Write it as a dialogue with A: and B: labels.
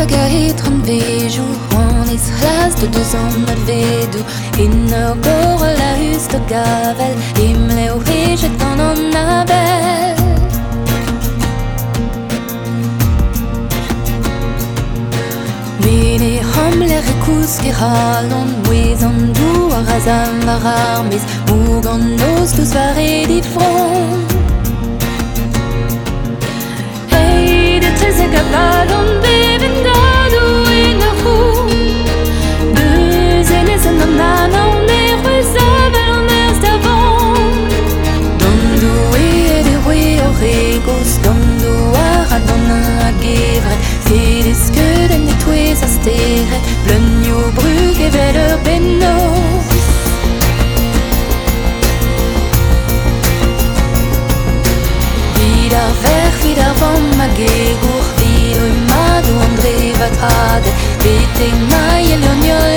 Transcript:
A: Hitran veju on is hlas de deux ans nad vedu Inner gor la hus de gavel Imleo veget an abel Mene hamler e kouskeralon Mouez an dou a razam var armiz Moug an nos tous vare di front Hey, de treze gavalon beven gado en a roux Deus enez an an an e rezavel an ers d'avant Dondou e de roe o regos Dondou a radon a gevret Fedes que den de touez a steret Bleunio brug e vel ur bennos Vidar ver, vidar vam a gegour Vido e madou an drevat radet Bete mai e leoniol